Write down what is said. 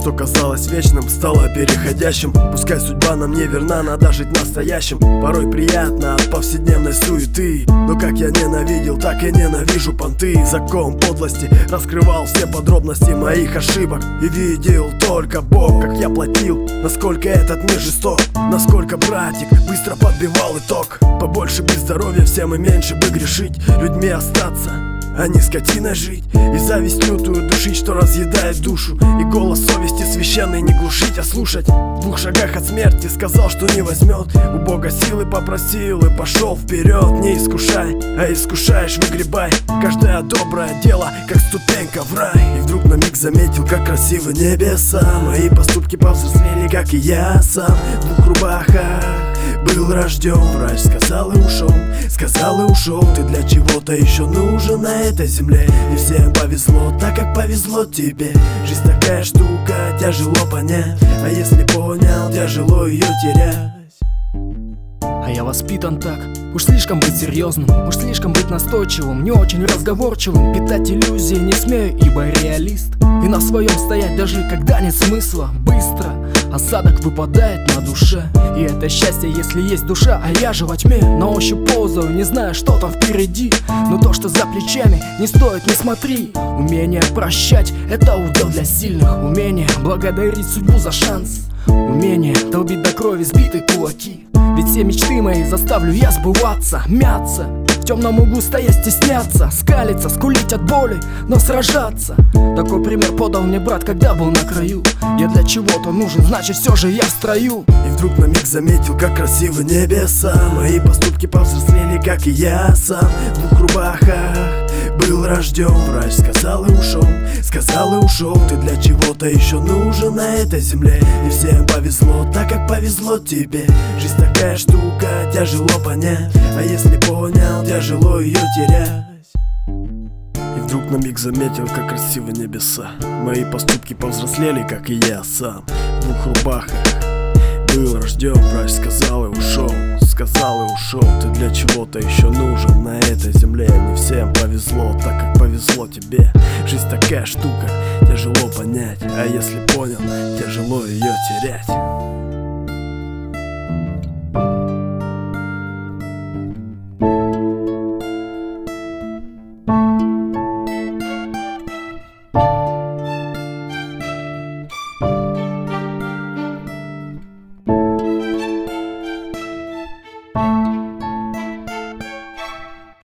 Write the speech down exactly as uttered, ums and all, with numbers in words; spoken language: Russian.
что казалось вечным, стало переходящим. Пускай судьба нам не верна, надо жить настоящим. Порой приятно от повседневной суеты, но как я ненавидел, так и ненавижу понты. Закон подлости раскрывал все подробности моих ошибок, и видел только Бог, как я платил, насколько этот мир жесток, насколько братик быстро подбивал итог. Побольше бы здоровья всем и меньше бы грешить, людьми остаться, а не скотиной жить. И зависть лютую душить, что разъедает душу, и голос совести священный не глушить, а слушать. В двух шагах от смерти сказал, что не возьмет, у Бога силы попросил и пошел вперед. Не искушай, а искушаешь, выгребай каждое доброе дело, как ступенька в рай. И вдруг на миг заметил, как красивы небеса. Мои поступки повзрослели, как и я сам. В двух рубахах был рожден, врач сказал и ушел, сказал и ушел. Ты для чего-то еще нужен на этой земле. Не всем повезло так, как повезло тебе. Жизнь такая штука, тяжело понять, а если понял, тяжело ее терять. А я воспитан так, уж слишком быть серьезным, уж слишком быть настойчивым, не очень разговорчивым. Питать иллюзии не смею, ибо реалист, и на своем стоять даже когда нет смысла. Быстро осадок выпадает на душе, и это счастье, если есть душа. А я же во тьме, на ощупь ползаю, не знаю, что там впереди. Но то, что за плечами, не стоит, не смотри. Умение прощать — это удел для сильных. Умение благодарить судьбу за шанс. Умение долбить до крови сбитые кулаки. Ведь все мечты мои заставлю я сбываться. Мяться, в темном углу стоять стесняться, скалиться, скулить от боли, но сражаться. Такой пример подал мне брат, когда был на краю. Я для чего-то нужен, значит все же я в строю. И вдруг на миг заметил, как красивы небеса. Мои поступки повзрослели, как и я сам. В двух рубахах был рожден, врач сказал и ушел, сказал и ушел. Ты для чего-то еще нужен на этой земле. Не всем повезло так, как повезло тебе. Жизнь такая штука, тяжело понять, а если понял, тяжело ее терять. И вдруг на миг заметил, как красивы небеса. Мои поступки повзрослели, как и я сам. В двух рубахах был рожден, врач сказал и ушел, сказал и ушел. Ты для чего-то еще нужен на этой земле. Не всем повезло так, как повезло тебе. Жизнь такая штука, тяжело понять, а если понял, тяжело ее терять.